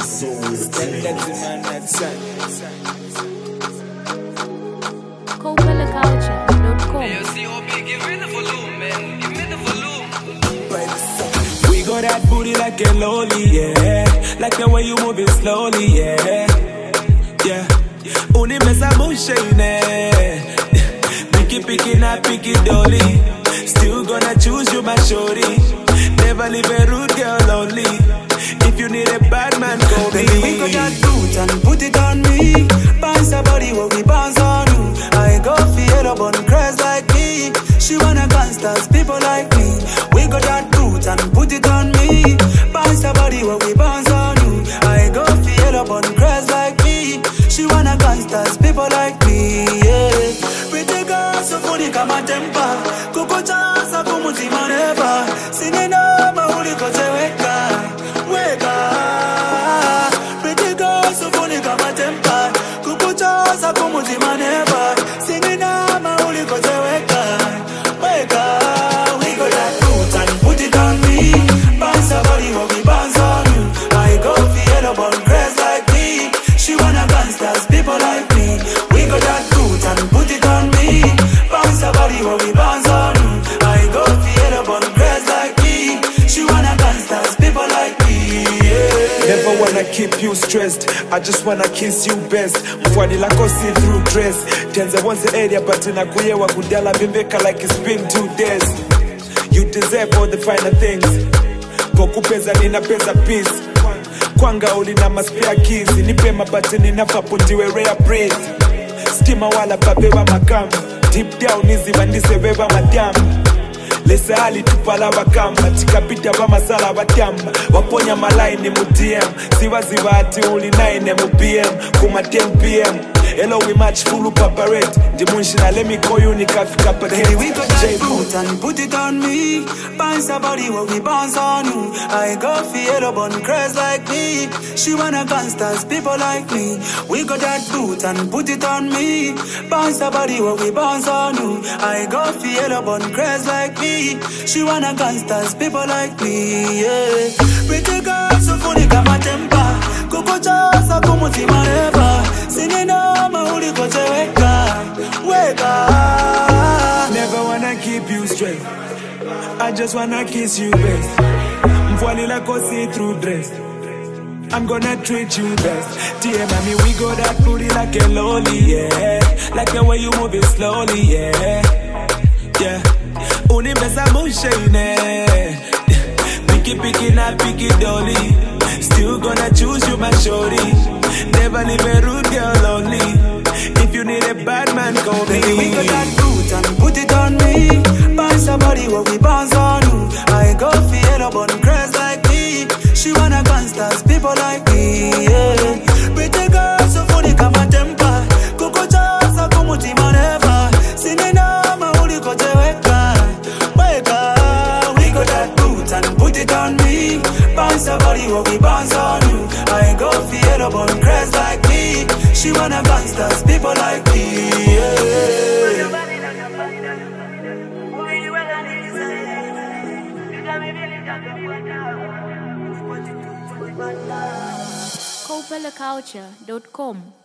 CopellaCulture.com. We got that booty like a lolly, yeah. Like the way you move it slowly, yeah. Yeah. Unimesa mushine. Picky, not picky dolly. Still gonna choose you, my shorty. Never leave a rude girl lonely. If you need a bad man, call me. Baby, we got that boot and put it on me. Bounce her body while we bounce on you. I go feel up on crest like me. She wanna gangsters, people like me. We got that boot and put it on me. Bounce her body while we bounce on you. I go feel up on crest like me. She wanna gangsters, people like me, yeah. Pretty girl, so funny kama tempa. Kuko chansa kumutima never. Singing over uli kote weka. Pretty girl, so funny kama tempa. Kuko chansa kumutima never. Singing over uli kote weka. We got that boot and put it on me. Bounce her body while we bounce on you. I go feel up on crest like me. She wanna gangsters, people like me. We got that boot and put it on me. Bounce her body while we bounce on you. I go feel up on crest like me. She wanna gangsters, people like me, yeah. Never wanna keep you stressed. I just wanna kiss you best. Mfwani lako see through dress. Tenza once the area but inakuyewa kudala bimbeka like it's been 2 days. You deserve all the finer things. Pokupeza ninapeza peace. Kwanga ulina maspare keys. Nipe mabati ninafapo ndiwe rare breed. Stima wala babewa makamu. Deep down easy bandise beba madamu. Lesa hali tupala wakamba. Tikapita wa masala watamba. Waponya malaini mu DM. Ziwa ati ulinaine mu BM. Kuma 10 PM. Hello we match full paparette. Dimunshina let me call you nikafika paket. Baby, we got that boot and put it on me. Bounce her body while we bounce on you. I go feel up on crest like me. She wanna gangsters, people like me. We got that boot and put it on me. Bounce her body while we bounce on you. I go feel up on crest like me. She wanna gangsters, people like me, yeah. Pretty girl, so funny kama tempa. Kuko chansa kumutima never. Singing over uli kote weka. Never wanna keep you straight. I just wanna kiss you best. Mfwani lako see through dress. I'm gonna treat you best. Dear mommy, we go that booty like a lolly, yeah. Like the way you move it slowly, yeah. Yeah. Unimesa mushine. Picky, not picky dolly. Still gonna choose you, my shorty. Never leave a rude girl lonely. If you need a bad man, call me. Baby, we got that boot and put it on me. Bounce her body while we bounce on you. I go feel up on crest like me. She wanna gangsters, people like me, yeah. Pretty girl, so funny kama tempa. Kuko chansa kumutima never. Singing over uli kote weka. We got that boot and put it on me. Bounce her body while we bounce on you. I go feel up on crest like me. She wanna gangsters, people like me, yeah. CopellaCulture.com.